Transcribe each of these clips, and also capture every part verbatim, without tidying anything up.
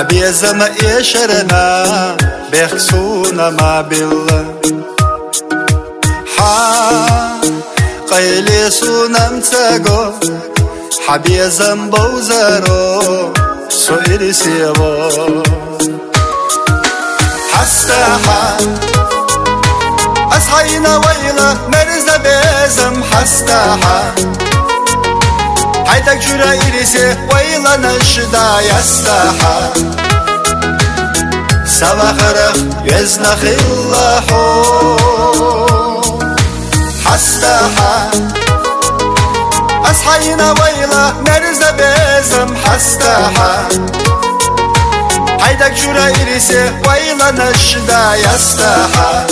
حبيزم إيشرنا بيخسونا ما بالله ها قيلي سونم تاغو حبيزم بوزارو سوئري سيبو حستاحا أصحينا ويلا مرزا بيزم حستاحا حيتك جرا إريسي ويلا نشدا يستاحا سبخرخ يزنخ اللحو حستاحا أصحينا ويلا مرزا بيزم حستاحا حيتك جرا إريسي ويلا نشدا يستاحا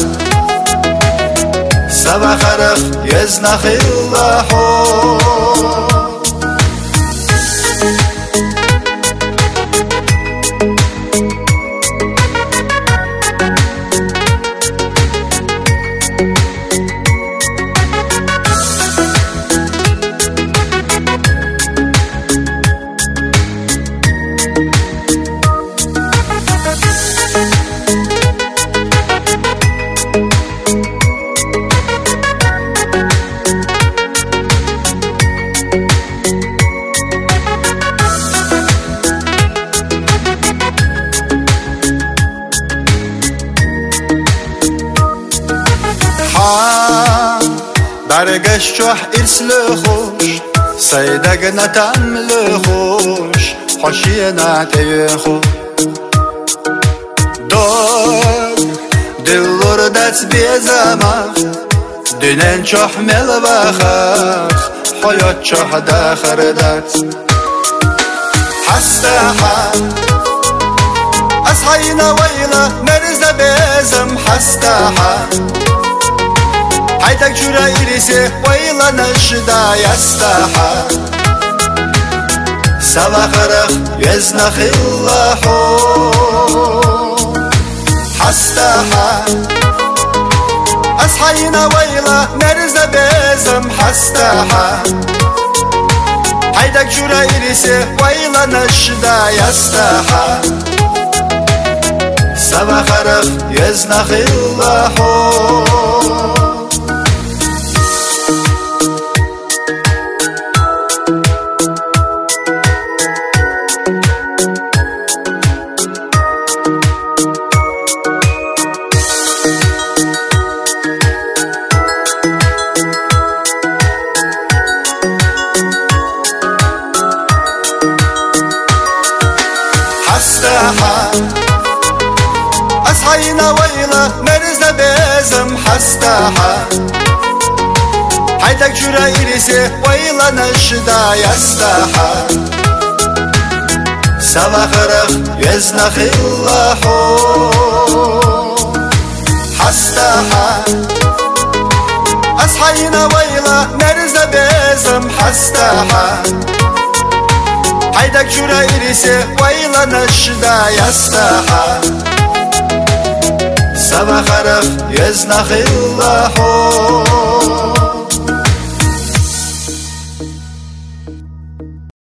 سبخرخ يزنخ اللحو برگشت چوح ارس لخوش سیدگ نتم لخوش خوشی نتیه خو دور دلور دست بیزمخ دینن چوح مل بخخ حیات چوح داخر دست حستاحا اصحينا ويلا مرزا بيزم حستاحا حيتك جرا إريسي ويلا نشدا يستاحا سبخرخ يزنخ اللحو حستاحا أصحينا ويلا مرزا بيزم حستاحا حيتك جرا إريسي ويلا نشدا يستاحا سبخرخ يزنخ اللحو حستاحا أصحينا ويلا مرزا بيزم حستاحا حيتك جرا إريسي ويلا نشدا يستاحا سبخرخ يزنخ اللحو حستاحا أصحينا ويلا مرزا بيزم حستاحا حيتك جرا إريسي ويلا نشدا يستاحا سبخرخ يزنخ اللحو